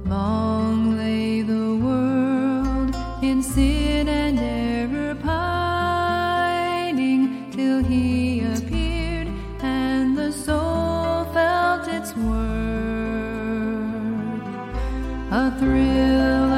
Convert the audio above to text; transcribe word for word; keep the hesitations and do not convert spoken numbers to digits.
Long lay the world in sin and error pining, till he appeared and the soul felt its worth. A thrill